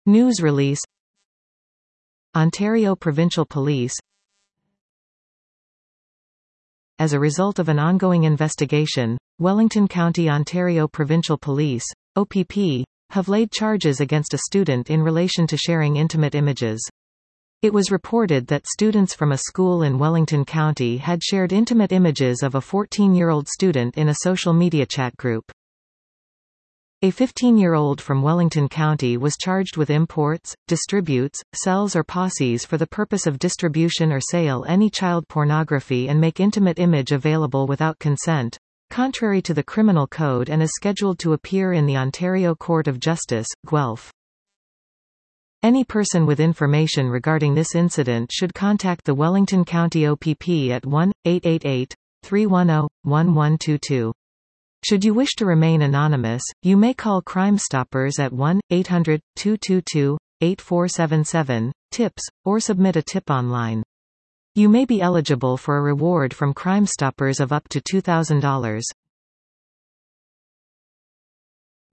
News release. Ontario Provincial Police. As a result of an ongoing investigation, Wellington County Ontario Provincial Police, OPP, have laid charges against a student in relation to sharing intimate images. It was reported that students from a school in Wellington County had shared intimate images of a 14-year-old student in a social media chat group. A 15-year-old from Wellington County was charged with imports, distributes, sells or posses for the purpose of distribution or sale any child pornography and make intimate image available without consent, contrary to the Criminal Code, and is scheduled to appear in the Ontario Court of Justice, Guelph. Any person with information regarding this incident should contact the Wellington County OPP at 1-888-310-1122. Should you wish to remain anonymous, you may call Crime Stoppers at 1-800-222-8477, TIPS, or submit a tip online. You may be eligible for a reward from Crime Stoppers of up to $2,000.